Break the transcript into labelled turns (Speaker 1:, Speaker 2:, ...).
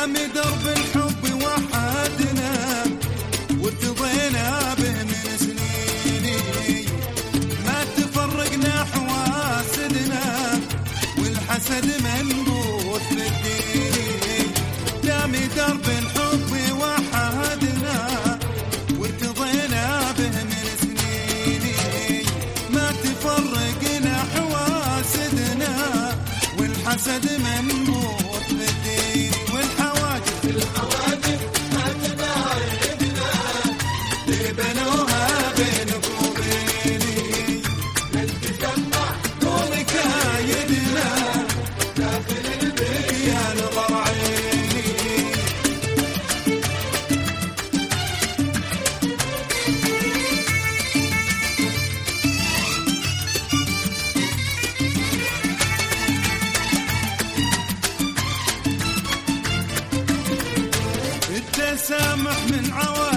Speaker 1: دام درب الحب وحدنا وارتضينا به من سنين، ما تفرقنا حواسدنا والحسد منبوث بالدين. دام درب الحب وحدنا وارتضينا به من سنين، ما تفرقنا حواسدنا والحسد منبوث بالدين. والحواجب ما تباعدنا بنوها بينك وبيني، نتجمع طول كايدنا داخل البيت يا نظر عيني. التسامح من عوائل